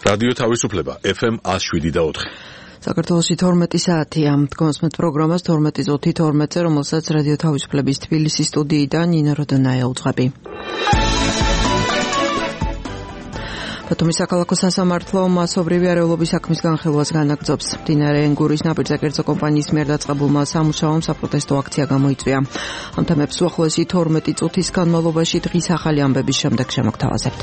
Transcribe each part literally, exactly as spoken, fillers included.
რადიო თავისუფლება ეფ ემ one oh seven და four. საქართველოში თორმეტი საათია. კონსმეთ პროგრამას თორმეტი ზოთი თორმეტზე, რომელსაც რადიო თავისუფლების თბილისის სტუდიიდან ნინა როდონაია უძღვები. ბათუმის საქალაქო სასამართლო მასობრივი არეულობის საქმის განხილვას განაგრძობს. მდინარე ენგურის ნაპირზე კერძო კომპანიის მიერ დაწყებულმა სამუშაომ საპროტესტო აქცია გამოიწვია. ამ თემებს უახლოესი თორმეტი წუთის განმავლობაში დღის ახალი ამბების შემდეგ შემოგთავაზებთ.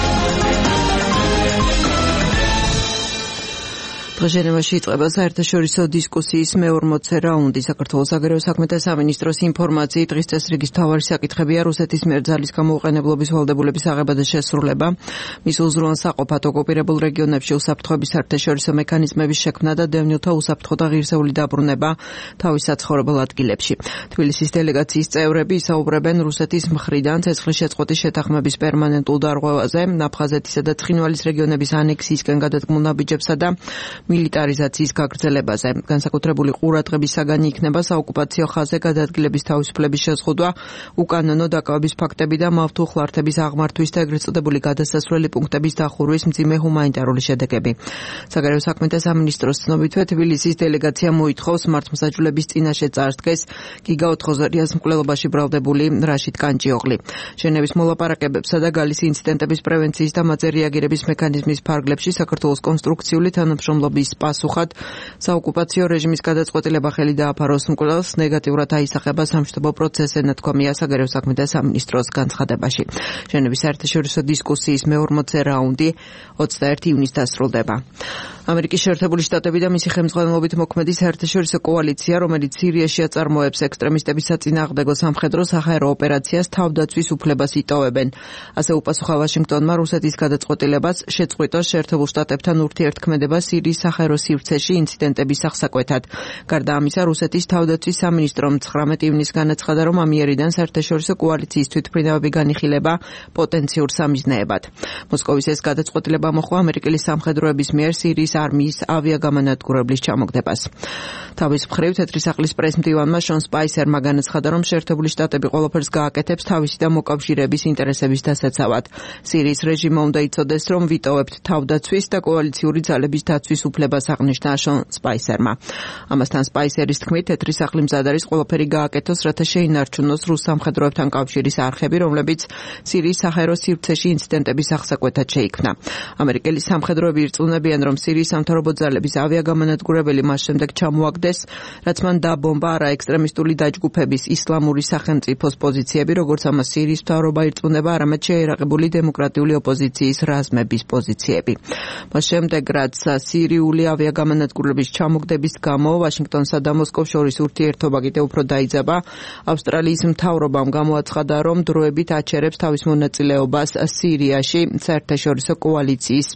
დღეს ჟენევაში იწყება საერთაშორისო დისკუსიის მეორმოცე რაუნდი. საქართველოს საგარეო საქმეთა სამინისტროს ინფორმაციით დღის წესრიგის მთავარი საკითხებია რუსეთის მიერ ძალის გამოუყენებლობის ვალდებულების აღება და შესრულება, მის უზრუნველს საყოფად ოკუპირებულ რეგიონებში უსაფრთხოების საერთაშორისო მექანიზმების შექმნა და დევნილთა უსაფრთხო და ღირსეული დაბრუნება თავის საცხოვრებელ ადგილებში. თბილისის დელეგაციის წევრები ისაუბრებენ რუსეთის მხრიდან ცეცხლის შეწყვეტის შეთანხმების პერმანენტულ დარღვევაზე, აფხაზეთისა და ცხინვალის რეგიონების ანექსიისკენ გადადგმულ ნაბიჯებსა და მილიტარიზაციის გაგრძელებაზე. განსაკუთრებული ყურადღების საგანი იქნება საოკუპაციო ხაზზე გადადგილების თავისუფლების შეზღუდვა, უკანონო დაკავების ფაქტები და მავთულხლართების აღმართვის და ეგრეთ წოდებული გადასასვლელი პუნქტების დახურვის მძიმე ჰუმანიტარული შედეგები. საგარეო საქმეთა სამინისტროს ცნობითვე თბილისის დელეგაცია მოითხოვს მართლმსაჯულების წინაშე წარსდგეს გიგა ოთხოზორიას მკვლელობაში ბრალდებული რაშიდ კანჭიოღლი. ჟენევის მოლაპარაკებებსა და გალის ინციდენტების პრევენციის და მათზე რეაგირების მექანიზმის ფარგლებში საქართველოს კონსტრუქციული თანამშრომლობის პასუხად საოკუპაციო რეჟიმის გადაწყვეტილება ხელი დააფაროს მკვლელს, ნეგატიურად აისახება სამშვიდობო პროცესი, ნათქვამია საგარეო საქმეთა სამინისტროს განცხადებაში. ჟენევის საერთაშორისო დისკუსიის მეორმოცე რაუნდი ოცდაერთი ივნისს დასრულდება. ამერიკის შეერთებული შტატები და მისი ხელმძღვანელობით მოქმედი საერთაშორისო კოალიცია, რომელიც სირიაში აწარმოებს ექსტრემისტების საწინააღმდეგო სამხედრო საჰაერო ოპერაციას, თავდაცვის უფლებას იტოვებენ. ასე უპასუხა ვაშინგტონმა რუსეთის გადაწყვეტილებას შეწყვიტოს შეერთებულ შტატებთან ურთიერთქმედება სირიის საჰაერო სივრცეში ინციდენტების აღსაკვეთად. გარდა ამისა, რუსეთის თავდაცვის სამინისტრომ ცხრამეტი ივნისს განაცხადა, რომ ამ იერიდან საერთაშორისო კოალიციის თვითმფრინავები განიხილება პოტენციურ სამიზნეებად. მოსკოვის ეს გადაწყვეტილება მოჰყვა ამერიკელი სამხედროების მიერ სირიის არმიის ავიაგამანადგურებლის ჩამოგდებას. თავის მხრივ თეთრი სახლის პრესმდივანმა შონ სპაისერმა განაცხადა, რომ შეერთებული შტატები ყველაფერს გააკეთებს თავისი და მოკავშირეების ინტერესების დასაცავად. სირიის რეჟიმმა უნდა იცოდეს, რომ ვიტოვებთ თავდაცვის და კოალიციური ძალების დაცვის უფლებას აღნიშნა შონ სპაისერმა. ამასთან სპაისერის თქმით, თეთრი სახლი მზად არის ყველაფერი გააკეთოს, რათა შეინარჩუნოს რუს სამხედროებთან კავშირის არხები, რომლებიც სირიის საჰაერო სივრცეში ინციდენტების აღსაკვეთად შეიქმნა. ამერიკელი სამხედროები ირწმუნებიან, რომ სირიის სამთავრობო ძალების ავიაგამანადგურებელი მას შემდეგ ჩამოაგდეს, რაც მან დაბომბა არაექსტრემისტული დაჯგუფების ისლამური სახელმწიფოს პოზიციები, როგორც ამას სირიის მთავრობა ირწმუნება, არამედ შეერაღებული დემოკრატიული ოპოზიციის რაზმების პოზიციები. მას შემდეგ, რაც სირიული ავიაგამანადგურების ჩამოგდების გამო ვაშინგტონსა და მოსკოვს შორის ურთიერთობა კიდევ უფრო დაიძაბა, ავსტრალიის მთავრობამ გამოაცხადა, რომ დროებით აჩერებს თავის მონაწილეობას სირიაში საერთაშორისო კოალიციის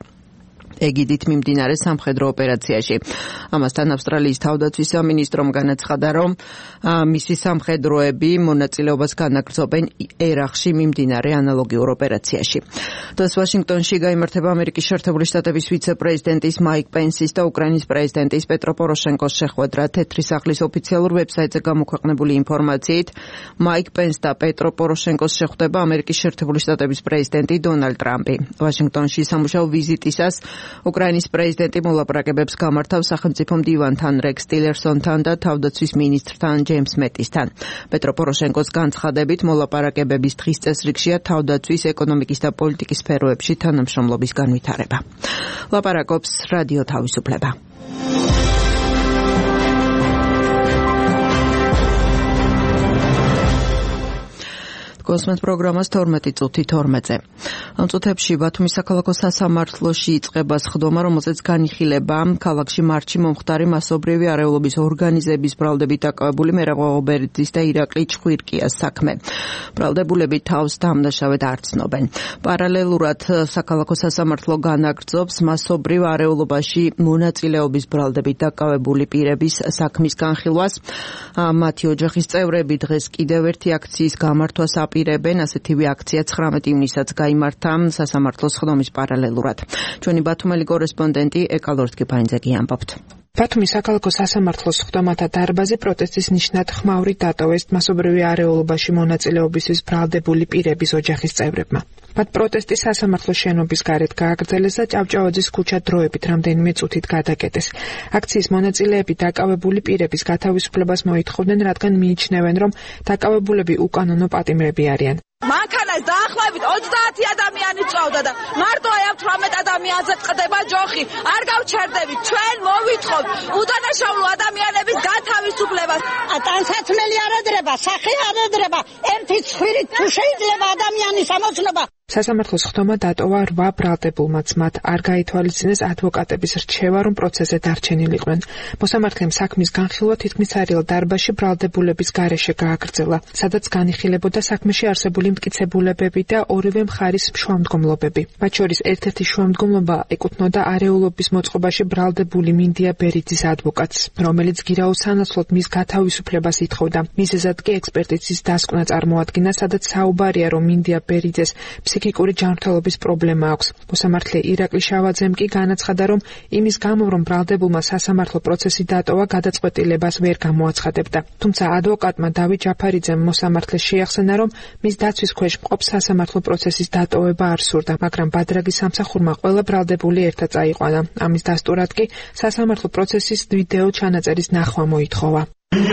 ეგიდით მიმდინარე სამხედრო ოპერაციაში. ამასთან ავსტრალიის თავდაცვის სამინისტრომ განაცხადა, რომ მისი სამხედროები მონაწილეობას განაგრძობენ ერახში მიმდინარე ანალოგიურ ოპერაციაში. დღეს ვაშინგტონში გაიმართება ამერიკის შეერთებული შტატების ვიცე-პრეზიდენტის მაიკ პენსის და უკრაინის პრეზიდენტის პეტრო პოროშენკოს შეხვედრა. თეთრი სახლის ოფიციალურ ვებსაიტზე გამოქვეყნებული ინფორმაციით, მაიკ პენს და პეტრო პოროშენკოს შეხვდება ამერიკის შეერთებული შტატების პრეზიდენტი დონალდ ტრამპი. ვაშინგტონში სამუშაო ვიზიტისას უკრაინის პრეზიდენტი მოლაპარაკებებს გამართავს სახელმწიფო მდივანთან რეკს ტილერსონთან და თავდაცვის მინისტრთან ჯეიმს მეტისთან. პეტრო პოროშენკოს განცხადებით მოლაპარაკებების დღის წესრიგშია თავდაცვის, ეკონომიკის და პოლიტიკის სფეროებში თანამშრომლობის განვითარება. ლაპარაკობს რადიო თავისუფლება. კონსმეთ პროგრამას თორმეტი წუთი თორმეტზე. ამ წუთებში ბათუმის საქალაქო სასამართლოში იწყება სხდომა, რომელზეც განიხილება ქალაქში მარტში მომხდარი მასობრივი არეულობის ორგანიზების ბრალდებით დაკავებული მერაღვ ღობერიძის და ირაკლი ჩხვირკიას საქმე. ბრალდებულები თავს დამნაშავედ არ ცნობენ. პარალელურად საქალაქო სასამართლო განაგრძობს მასობრივ არეულობაში მონაწილეობის ბრალდებით დაკავებული პირების საქმის განხილვას. მათი ოჯახის წევრები დღეს კიდევ ერთი აქციის გამართვას აპირებენ. ასეთივე აქცია ცხრამეტი ივნისსაც გაიმართა სასამართლოს სხდომის პარალელურად. ჩვენი ბათუმელი კორესპონდენტი ეკალორ ტკიფანიძე ამბობთ. ბათუმის საქალაქო სასამართლოს სხდომათა დარბაზი პროტესტის ნიშნად ხმაურით დატოვეს მასობრივი არეულობაში მონაწილეობისთვის ბრალდებული პირების ოჯახის წევრებმა. მათ პროტესტი სასამართლო შენობის გარეთ გააგრძელეს და ჭავჭავაძის ქუჩა დროებით რამდენიმე წუთით გადაკეტეს. აქციის მონაწილეები დაკავებული პირების გათავისუფლებას მოითხოვდნენ, რადგან მიიჩნევენ, რომ დაკავებულები უკანონო პატიმრები არიან. მანქანას დაახლოებით ოცდაათი ადამიანი წავდა და მარტო აი ამ თვრამეტ ადამიანზე წდება ჯოხი. არ გავჩერდებით, ჩვენ მოვითხოვთ უდანაშაულო ადამიანების გათავისუფლებას. ტანსაცმელი არ ადრება, სახე არ ადრება, ერთი ცხვირით თუ შეიძლება ადამიანის ამოცნობა. სასამართლოს ხდომა დატოვა რვა ბრალდებულმაც, მათ არ გაითვალისწინეს ადვოკატების რჩევა, რომ პროცესზე დარჩენილიყვნენ. მოსამართლემ საქმის განხილვა თითქმის ცარიელ დარბაზში ბრალდებულების გარეშე გააგრძელა, სადაც განიხილებოდა საქმეში არსებული მტკიცებულებები და ორივე მხარის შუამდგომლობები. მათ შორის ერთ-ერთი შუამდგომლობა ეკუთვნოდა არეულობის მოწყობაში ბრალდებული მინდია ბერიძის ადვოკატს, რომელიც გირაოს სანაცვლოდ მის გათავისუფლებას ითხოვდა. მიზეზად კი ექსპერტიზის დასკვნა წარმოადგინა, სადაც საუბარია, რომ მინდია ბერიძეს ფსიქიკური ჯანმრთელობის პრობლემა აქვს. მოსამართლე ირაკლი შავაძემ კი განაცხადა, რომ იმის გამო, რომ ბრალდებულმა სასამართლო პროცესი დატოვა, გადაწყვეტილებას ვერ გამოაცხადებდა. თუმცა ადვოკატმა დავით ჯაფარიძემ მოსამართლეს შეახსენა, რომ მის დაცვის ქვეშ მყოფ სასამართლო პროცესის დატოვება არ სურდა, მაგრამ ბადრაგის სამსახურმა ყველა ბრალდებული ერთად წაიყვანა. ამის დასტურად კი სასამართლო პროცესის ვიდეო ჩანაწერის ნახვა მოითხოვა.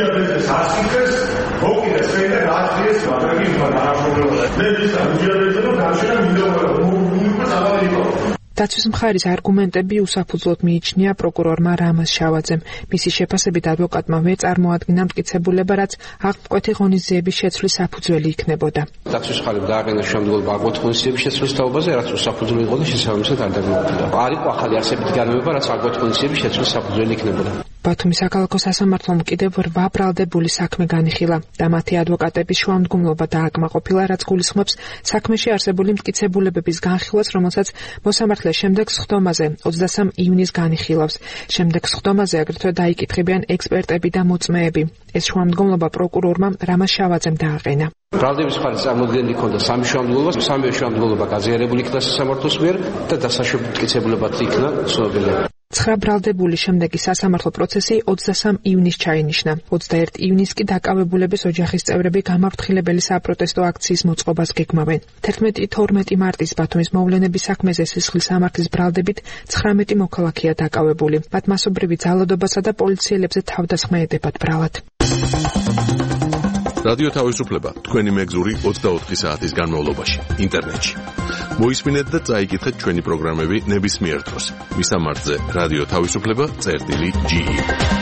დაცვის მხარის არგუმენტები უსაფუძვლოდ მიიჩნია პროკურორმა რამაზ შავაძემ. მისი შეფასებით ადვოკატმა ვერ წარმოადგინა მტკიცებულება, რაც აღმკვეთი ღონისძიების შეცვლის საფუძველი იქნებოდა. დაცვის მხარემ დააყენა შემდგომ აღმკვეთი ღონისძიების შეცვლის თაობაზე, რაც უსაფუძვლო იყო და შესაბამისად არ დაგმოვიდა. არ იყო ახალი არსებითი განმეორება, რაც აღმკვეთი ღონისძიების შეცვლის საფუძველი იქნებოდა. ბათუმის საქალაქო სასამართლომ კიდევ რვა ბრალდებული საქმე განიხილა და მათი ადვოკატების შუამდგომლობა დააკმაყოფილა, რაც გულისხმობს საქმეში არსებული მტკიცებულებების განხილვას, რომელსაც მოსამართლე შემდეგ სხდომაზე ოცდასამ ივნისს განიხილავს. შემდეგ სხდომაზე აგრეთვე დაიკითხებიან ექსპერტები და მოწმეები. ეს შუამდგომლობა პროკურორმა რამაზ შავაძემ დააყენა. ბრალდების მხარეს წარმოდგენილი ჰქონდა სამი შუამდგომლობა, სამი შუამდგომლობა გაზიარებული იქნა სასამართლოს მიერ და დასაშვები მტკიცებულებად იქნა ცნობილი. ცხრა ბრალდებული შემდეგი სასამართლო პროცესი ოცდასამ ივნისს ჩაინიშნა. ოცდაერთი ივნისს კი დაკავებულების ოჯახის წევრები გამაფრთხილებელი საპროტესტო აქციის მოწყობას გეგმავენ. თერთმეტი თორმეტი მარტის ბათუმის მოვლენების საქმეზე სისხლის სამართლის ბრალდებით ცხრამეტი მოქალაქეა დაკავებული. მათ მასობრივი ძალადობასა და პოლიციელებზე თავდასხმა ედებათ ბრალად. რადიო თავისუფლება თქვენი მეგზური ოცდაოთხი საათის განმავლობაში ინტერნეტში. მოისმინეთ და წაიკითხეთ ჩვენი პროგრამები ნებისმიერ დროს. მისამართზე რადიო თავისუფლება წერტილი ჯი ი.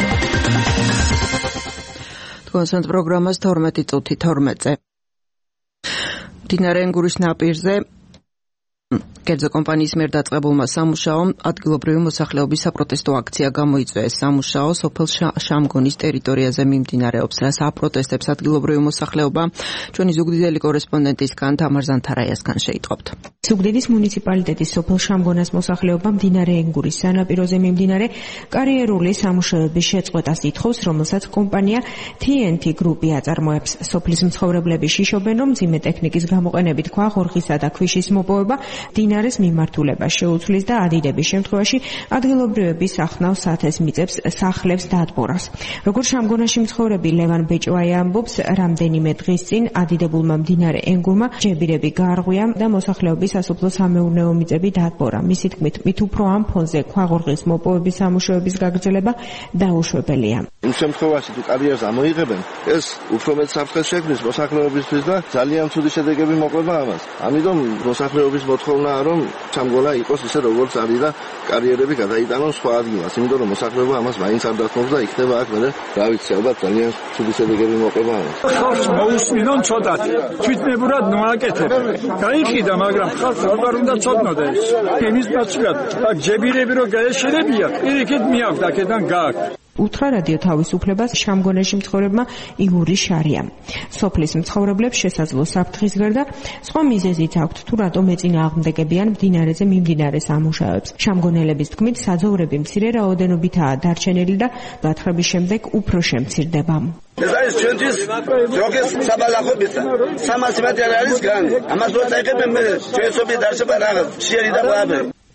თქვენს პროგრამას თორმეტი წუთი თორმეტზე. მდინარე ენგურის ნაპირზე კერძო კომპანიის მიერ დაწყებულმა სამუშაომ ადგილობრივი მოსახლეობის საპროტესტო აქცია გამოიწვია. ეს სამუშაო სოფელ შამგონის ტერიტორიაზე მიმდინარეობს, რაც აპროტესტებს ადგილობრივი მოსახლეობა. ჩვენი ზუგდიდელი კორესპონდენტისგან თამარ ზანთარაიასგან შეიტყობთ. ზუგდიდის მუნიციპალიტეტის სოფელ შამგონას მოსახლეობა მდინარე ენგურის სანაპიროზე მიმდინარე კარიერული სამუშაოების შეწყვეტას ითხოვს, რომელსაც კომპანია თი ენ თი გრუპი აწარმოებს. სოფლის მცხოვრებლები შიშობენ, რომ მძიმე ტექნიკის გამოყენებით ქვაღორღისა და ქვიშის მოპოვება მდინარეს მიმართულებას შეუცვლის და ადიდების შემთხვევაში ადგილობრივები სახნავ სათეს მიწებს სახლებს დადბორავს. როგორც შამგონაში მცხოვრები ლევან ბეჭვაია ამბობს, რამდენიმე დღის წინ ადიდებულმა მდინარე ენგურმა ჯებირები გაარღვია და მოსახლეობის სასოფლო სამეურნეო მიწები დადბორა. მისი თქმით, მით უფრო ამ ფონზე ქვაღორღის მოპოვების სამუშაოების გაგრძელება დაუშვებელია. იმ შემთხვევაში თუ კარიერას ამოიღებენ, ეს უფრო მეტ საფრთხეს შექმნის მოსახლეობისთვის და ძალიან ცუდი შედეგები მოყვება ამას. ამიტომ მოსახლეობის მოთხოვნაა, რომ შამგონა იყოს ისე როგორც არის და კარიერები გადაიტანონ სხვა ადგილას, იმიტომ რომ მოსახლეობა ამას მაინც არ დათმობს და იქნება აქ მერე, რა ვიცი, ალბათ ძალიან ცუდი შედეგები მოყვება ამას. ხალხს მოусმინონ ცოტათი. თვითნებურად მოაკეთებენ. გაიყიდა, მაგრამ ხალხს არ უნდა ცოტნოდეს. იმის პაციენტ, აქ ჯებირები რო გაეშენებია, პირიქით მიაქვს აქედან გააქვს. უთხრა რადიო თავისუფლებას შამგონაში მცხოვრებმა იგური შარია. სოფლის მცხოვრებლებს შესაძლო საფრთხის გარდა სხვა მიზეზიც აქვთ, თუ რატომ ეწინააღმდეგებიან მდინარეზე მიმდინარე სამუშაოებს. შამგონელების თქმით, საძოვრები მცირე რაოდენობითაა დარჩენილი და გათხრების შემდეგ უფრო შემცირდება. ეს არის ჩვენთვის ჯოგის საბალახობისა. სამასი მეტრი არის განი. ამას რო წაიღებენ მე ჩვენსოფი დარჩება რაღაც შეერი და ბაბე.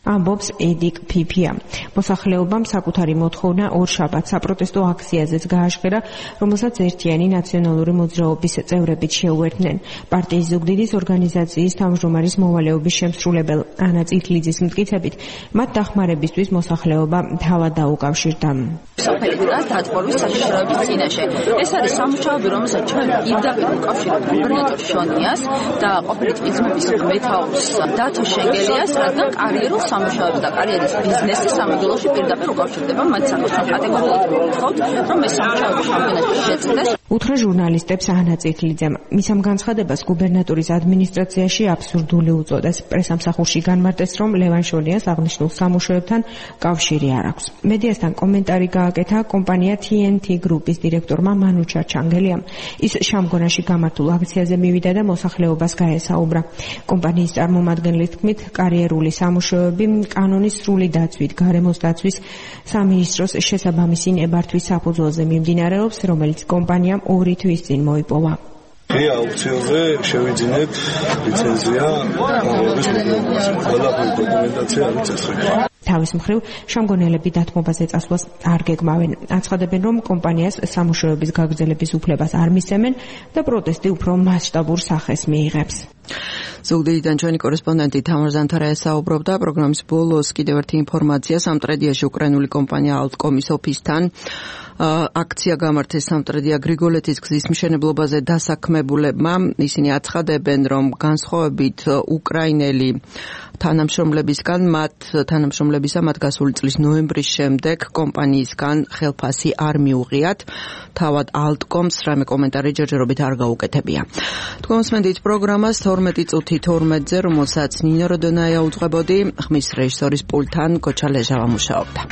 ამბობს ედიკ ფიფია. მოსახლეობამ საკუთარი მოთხოვნა ორ შაბათს საპროტესტო აქციაზეც გააშკერა, რომელსაც ერთიანი ნაციონალური მოძრაობის წევრებიც შეუერთდნენ. პარტიის ზუგდიდის ორგანიზაციის თავმჯდომარის მოვალეობის შემსრულებელ ანა წითლიძის მტკიცებით, მათ დახმარებისთვის მოსახლეობა თავად დაუკავშირდა. საფედერალ დატბორვის საშიშროების წინაშე. ეს არის სამუშაოები, რომელსაც ჩვენ პირდაპირ უკავშირებთ გუბერნატორ შონიას და ყოფილი წმის მეთაურს დათო შენგელიას, რადგან კარიერულ სამუშაოებს და კარიერის ბიზნესის სამგლოში პირდაპირ უკავშირდება. მათ საკუთარ კატეგორიულად მოგთხოვთ, რომ ეს სამუშაოები შამპიონატში შეწყდეს. უთხრა ჟურნალისტებს ანა წითლიძემ. მისამ განცხადებას გუბერნატორის ადმინისტრაციაში აბსურდული უწოდეს. პრესამსახურში განმარტეს, რომ ლევან შონიას აღნიშნულ სამუშაოებთან კავშირი არ აქვს. მედიასთან კომენტარი გააკეთა კომპანია T N T Group-ის დირექტორმა მანუ ჩარჩანგელიამ. ის შამგონაში გამართულ აქციაზე მივიდა და მოსახლეობას გაესაუბრა. კომპანიის წარმომადგენლის თქმით, კარიერული სამუშაოები კანონის სრული დაცვით, გარემოს დაცვის სამინისტროს შესაბამისი ნებართვის საფუძველზე მიმდინარეობს, რომელიც კომპანიამ ორი თვის წინ მოიპოვა. ღია აუქციონზე შევიძინეთ ლიცენზია გამარჯვების მოგებაზე. ყველაფერი დოკუმენტაცია არის წესრიგი. თავის მხრივ შამგონელები დათმობაზე წასვლას არ გეგმავენ. აცხადებენ, რომ კომპანიას სამუშაოების გაგრძელების უფლებას არ მისცემენ და პროტესტი უფრო მასშტაბურ სახეს მიიღებს. ზუგდიდიდან ჩვენი კორესპონდენტი თამარ ზანთარა ესაუბრობდა. პროგრამის ბოლოს კიდევ ერთი ინფორმაცია. სამტრედიაში უკრაინული კომპანია ალტკომის ოფისთან აქცია გამართეს სამტრედია გრიგოლეთის გზის მშენებლობაზე დასაქმებულებმა. ისინი აცხადებენ, რომ განსხვავებით უკრაინელი თანამშრომლებისგან მათ თანამშრომლებისა მათ გასული წლის ნოემბრის შემდეგ კომპანიისგან ხელფასი არ მიუღიათ. თავად ალტკომს რამე კომენტარი ჯერჯერობით არ გაუკეთებია. თქვენსმენდით პროგრამას თორმეტი წუთი თორმეტზე, რომელსაც ნინო როდონაია უძღვებოდი, ხმის რეჟისორის პულტთან გოჩა ლეჟავა მუშაობდა.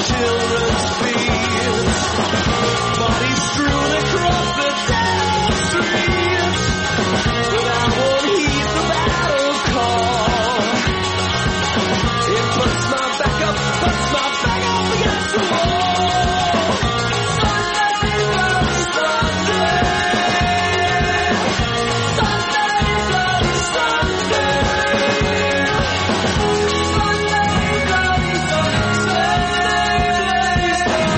children's feet. Bodies strewn across the town streets, but I won't heed the battle call. It puts my back up, puts my back up against the wall. Sunday, bloody Sunday. Sunday, bloody Sunday. Sunday, bloody Sunday.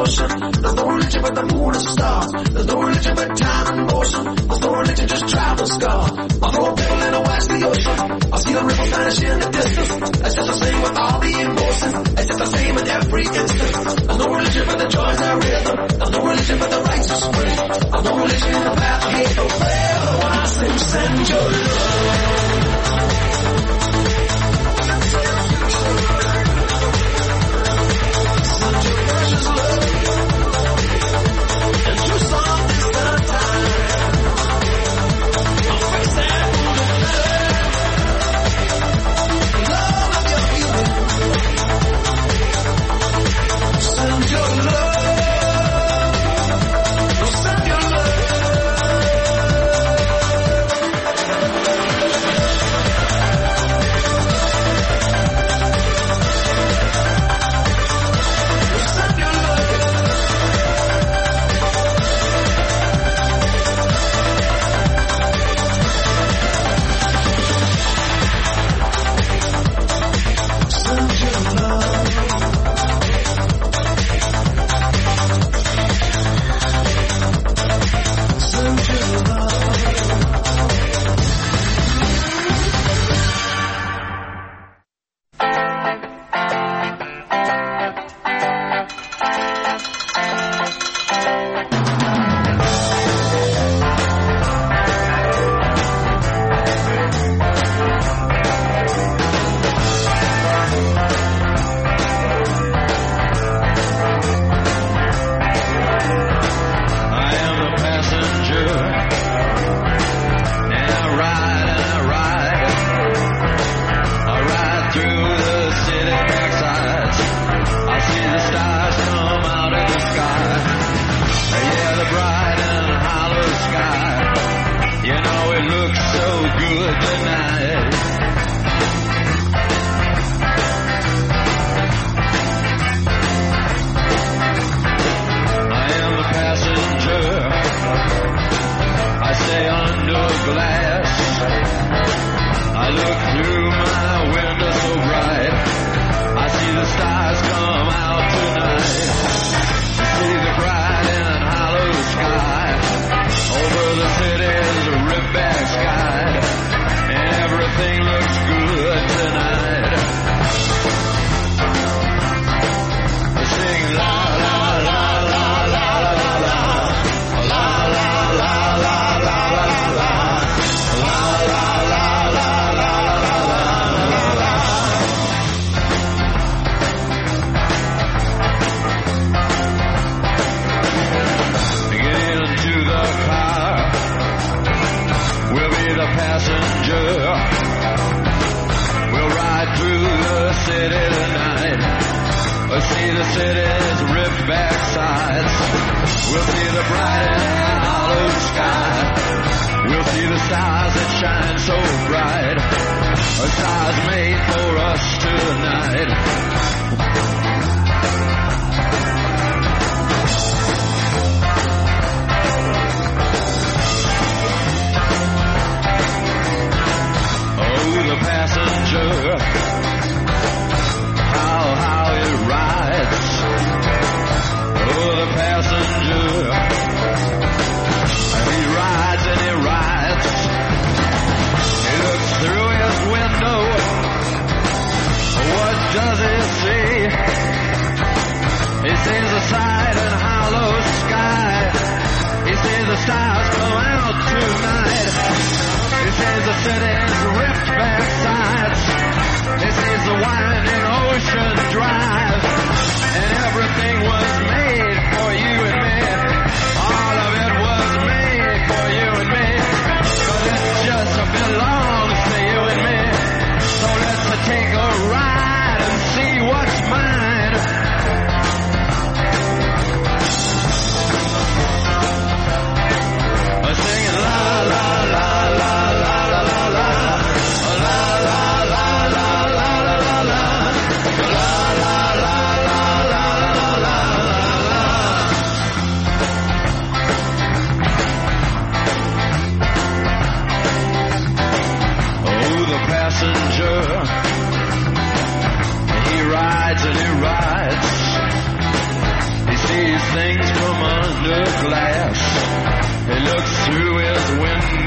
ocean. There's no religion but the moon and stars. There's no religion but time and motion. There's no religion, just travel scars. I'll throw a pebble in a vastly ocean. I'll see the river vanish in the distance. It's just the same with all the emotions. It's just the same in every instance. There's no religion but the joys and rhythm. There's no religion but the righteous way. There's no religion in the path of hate. But when I say send your love.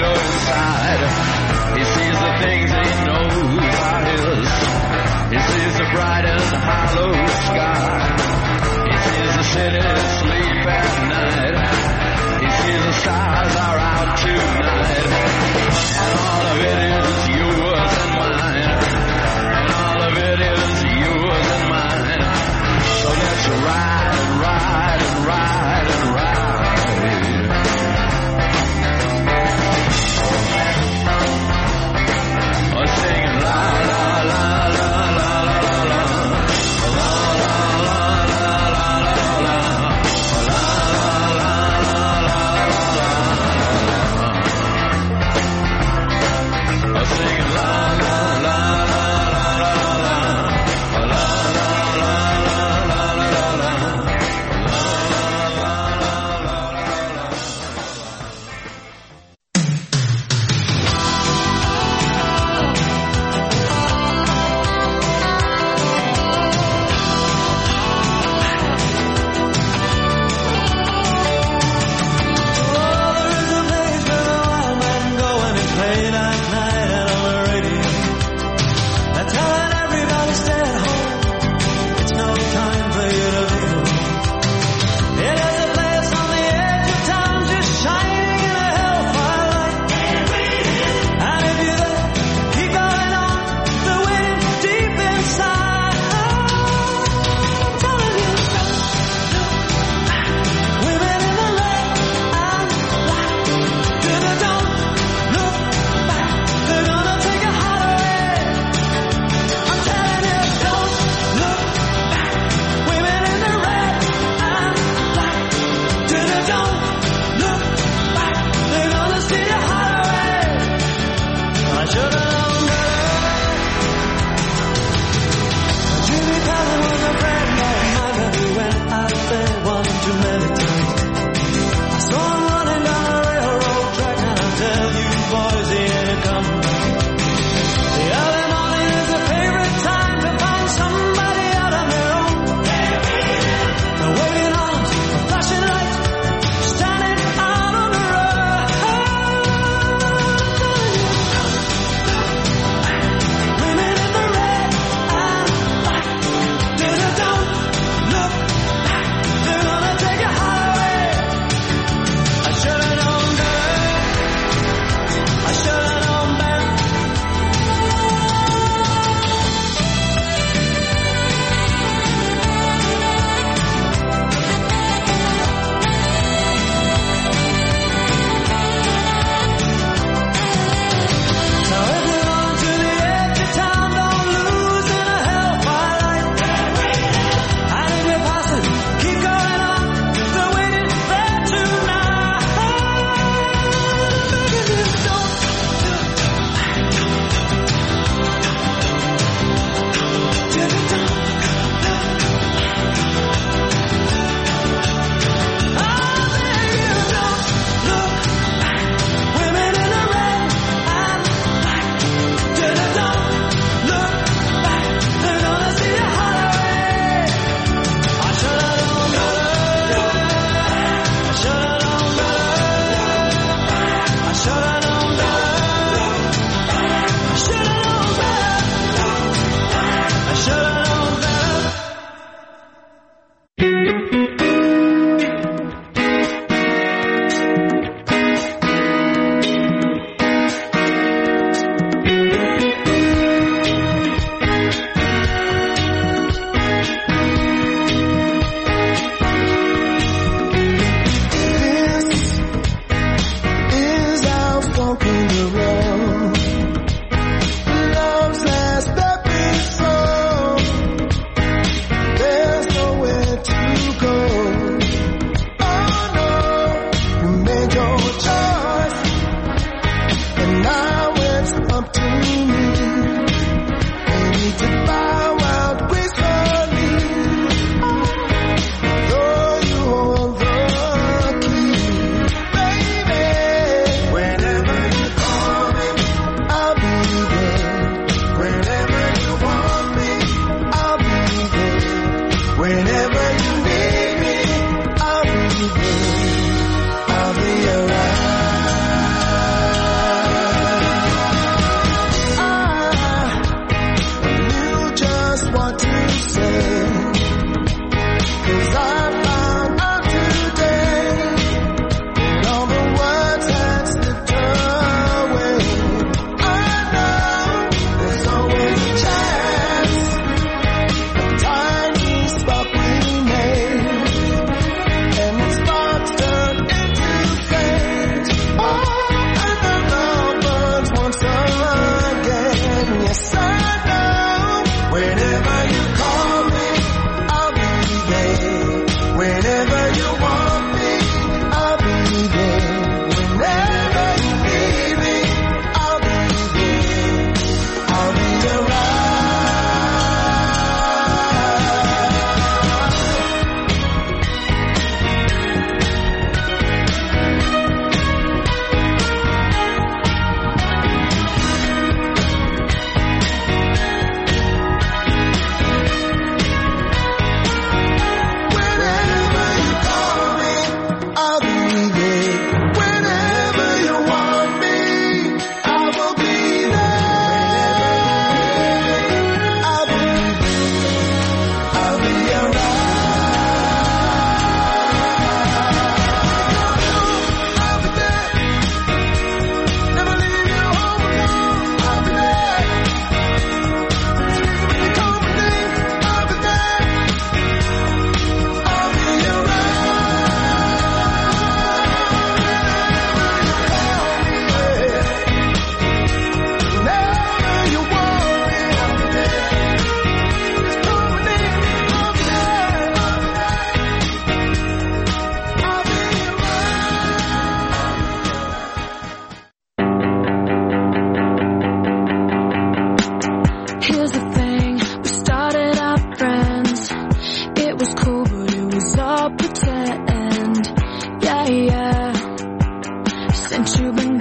window inside. He sees the things he knows are his. He sees the bright and hollow sky. He sees the city sleep at night. He sees the stars are out tonight. And all of it is yours and mine. And all of it is yours and mine. So let's ride and ride and ride and ride. Oh, singing la la la la la la la la la la la la la la la la.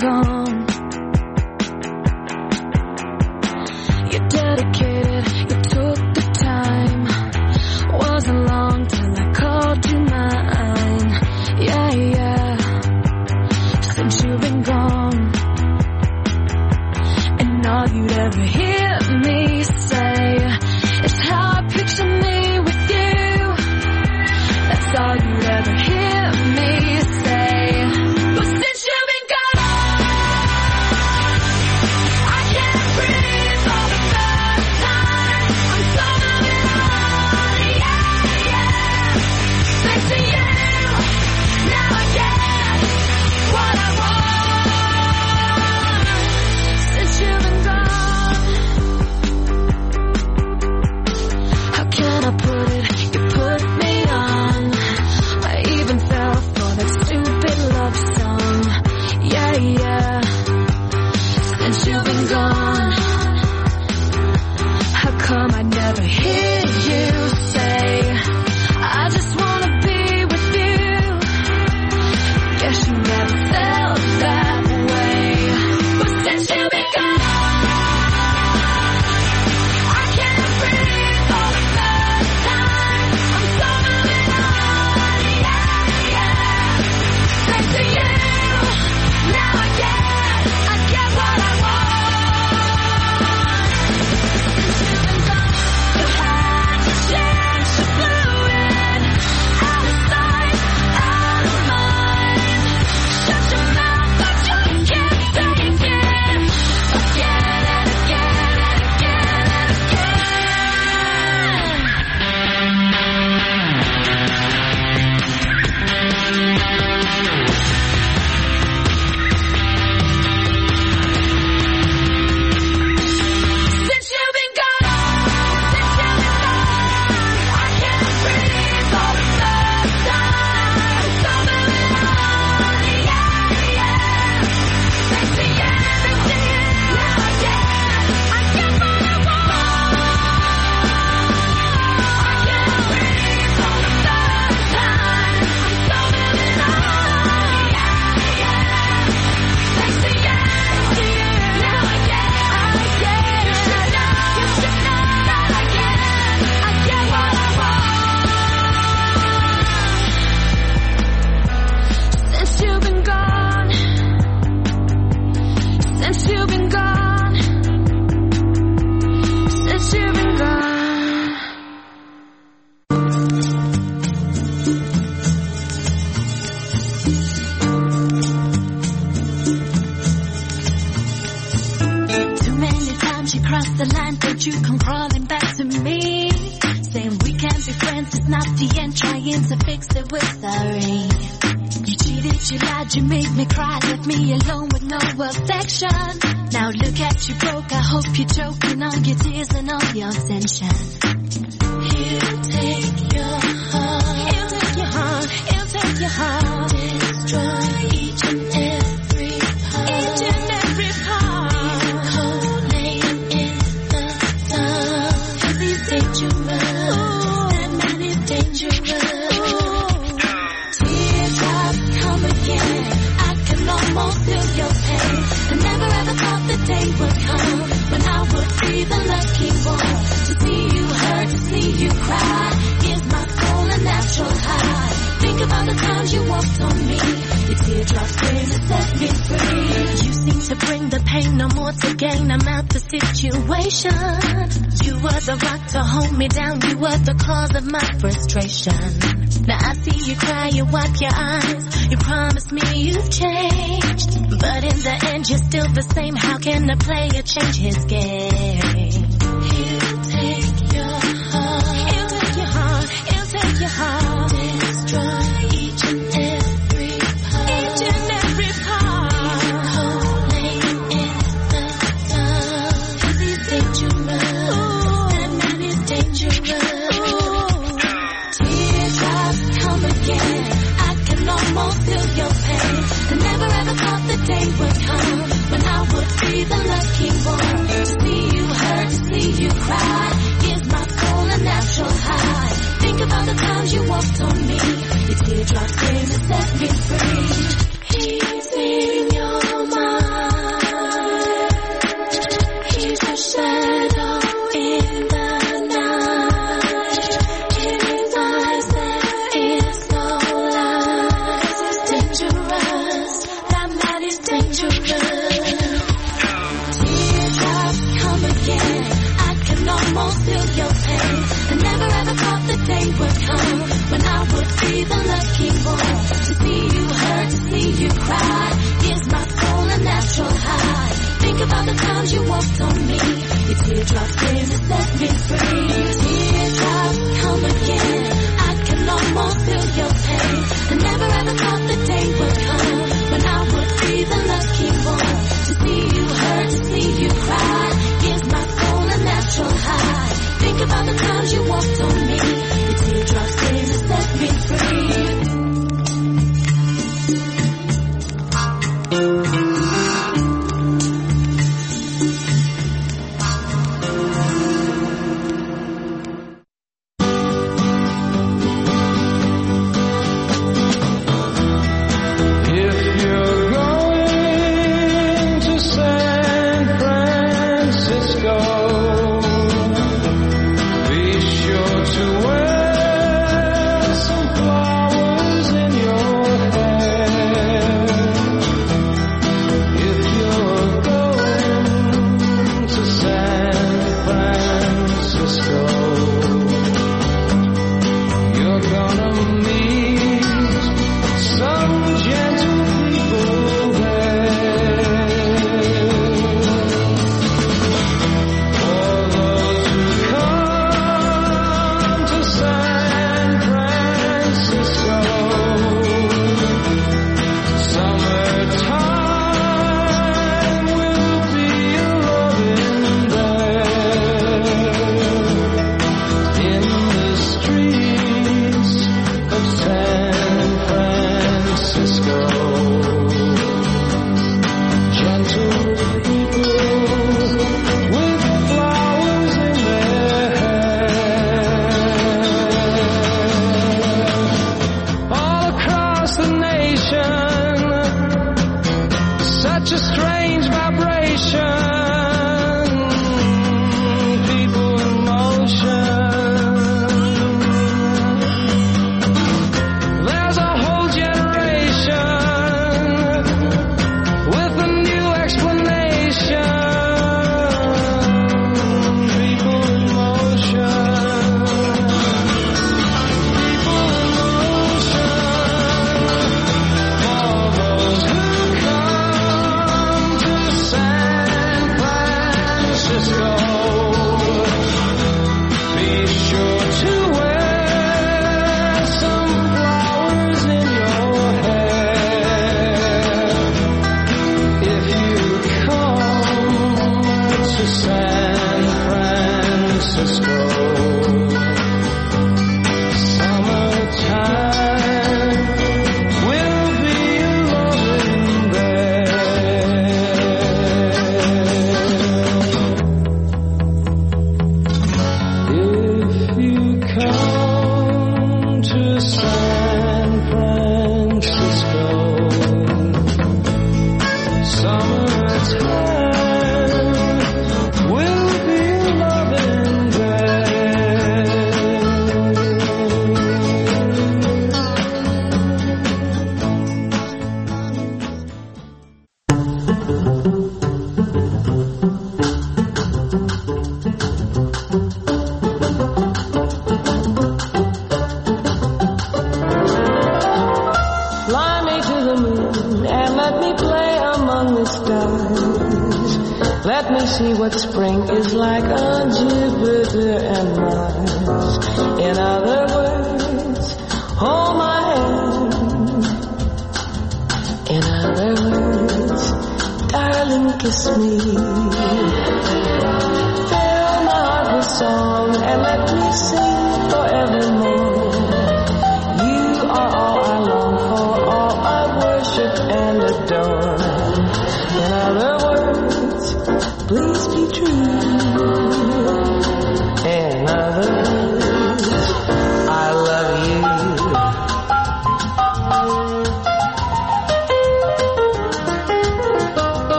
gone. You dedicated, you took the time. Wasn't long till I called you mine. Yeah, yeah. Since you've been gone, and all you'd ever hear me say is how I picture me with you. That's all you'd ever hear me say. But since you've been gone, I can't breathe for the first time. I'm so moving on, yeah, yeah. Thanks to you, now I get what I want. Since you've been gone, how can I put it? You put me on. I even fell for that stupid love song. Yeah, yeah. Since you've been gone, how come I never hear you say, I just wanna be with you? Guess you never felt that way. But since you've been gone, I can't breathe for the first time. I'm so moving on, yeah, yeah. Thanks to you, now I get, I get what I want. Since you've been gone, you had to change the fluid. Out of sight, out of mind. Shut your mouth, but you can't say it again. Again and again and again and Since you've been gone, since you've been gone, I can't breathe for the first time. So moving on, yeah, yeah. Thanks to you, thanks to you, now I get, I get what I want. I can't breathe for the first time. I'm so moving on, yeah, yeah. Thanks to you, thanks to you, now I get, I get. You should know, you should know that I get, I get what I want. Since you've been gone, since you've been gone, since you've been gone. Too many times you crossed the line, but you come crawling back to me, saying we can't be friends, it's not the end, trying to fix it with sorry. You cheated, you lied, you made me cry, left me alone with no affection. Now look at you broke, I hope you're choking on your tears and all your tension. He'll take your heart, he'll take your heart, he'll take your heart, destroy each and every part, each and every part. Cold laying in the dark, he's dangerous, that man is dangerous. Teardrops come again, I can almost feel your pain. I never ever thought the day would come when I would be the lucky one to see you hurt, to see you cry. Gives my soul a natural high. Think about the times you walked on me. Your teardrops came to set me free. You seem to bring the pain, no more to gain. I'm out the situation. You were the rock to hold me down. You were the cause of my frustration. Now I see you cry, you wipe your eyes. You promised me you've changed, but in the end you're still the same. How can a player change his game? He'll take your heart, he'll take your heart, he'll take your heart, destroy each and every part, each and every part. Cold laying in the dark, he's dangerous, that man is dangerous. Teardrops come again, I can almost feel your pain. I never ever thought the day would come when I would be the lucky one to see you hurt, to see you cry. Gives dangerous. Teardrops come again. I can almost feel your pain. I never ever thought the day would come when I would be the lucky one to see you hurt, to see you cry. Gives my soul a natural high. Think about the times you walked on me. Your teardrops came to set me free. Teardrops come again. I can almost feel your pain. I never ever thought the day would come when I would be the lucky one to see you hurt, to see you cry. Gives my soul a natural high. Think about the times you walked on me. Your teardrops came to set me free.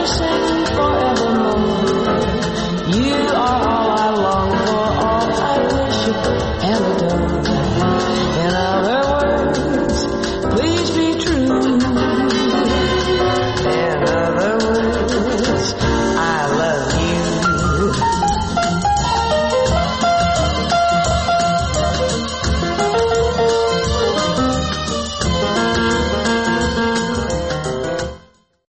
singing forever.